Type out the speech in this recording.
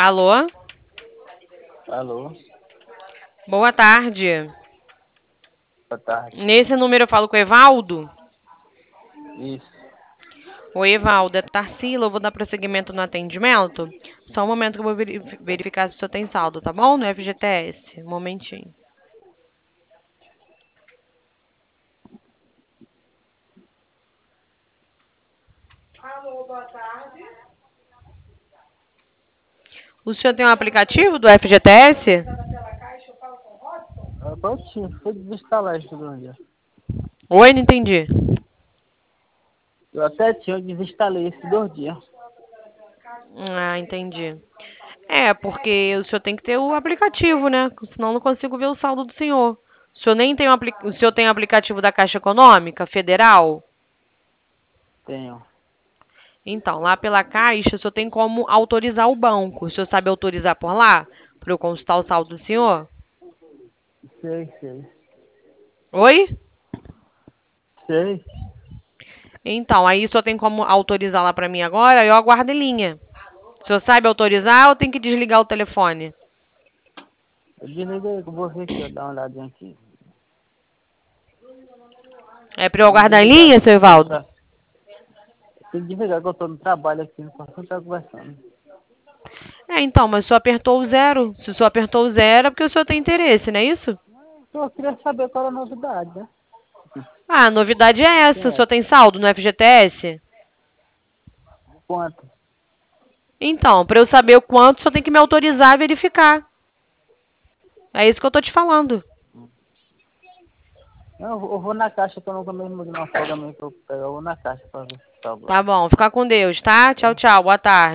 Alô? Alô, Boa tarde. boa tarde. Nesse número eu falo com o Evaldo? Isso. Oi, Evaldo, é Tarsila, eu vou dar prosseguimento no atendimento. Só um momento que eu vou verificar se o senhor tem saldo, tá bom? No FGTS. Um momentinho. Alô, boa tarde. O senhor tem um aplicativo do FGTS? Eu tinha, fui desinstalar isso do dia. Oi, não entendi. Eu até tinha, eu desinstalei esses 2 dias. Ah, entendi. É, porque o senhor tem que ter o aplicativo, né? Senão eu não consigo ver o saldo do senhor. O senhor nem tem o senhor tem o aplicativo da Caixa Econômica Federal? Tenho. Então, lá pela Caixa, o senhor tem como autorizar o banco. O senhor sabe autorizar por lá? Para eu consultar o saldo do senhor? Sei, sei. Oi? Sei. Então, aí o senhor tem como autorizar lá para mim agora? Eu aguardo em linha. O senhor sabe autorizar ou tem que desligar o telefone? Eu desliguei com você aqui, eu dar uma olhadinha aqui. É para eu Tem que aguardar em desligar linha, aqui, seu que eu Evaldo? tá... Tem que desligar que eu tô no trabalho aqui, não posso estar conversando. É, então, mas o senhor apertou o zero. Se o senhor apertou o zero, é porque o senhor tem interesse, não é isso? Eu queria saber qual era a novidade, né? Ah, a novidade é essa. O É, senhor tem saldo no FGTS? quanto? Então, para eu saber o quanto, o senhor tem que me autorizar a verificar. É isso que eu tô te falando. Eu vou na caixa, que eu nunca mesmo de uma folga mesmo pra eu pegar, eu vou na caixa pra ver se tá Tá lá. bom, fica com Deus, tá? Tchau, tchau. Boa tarde.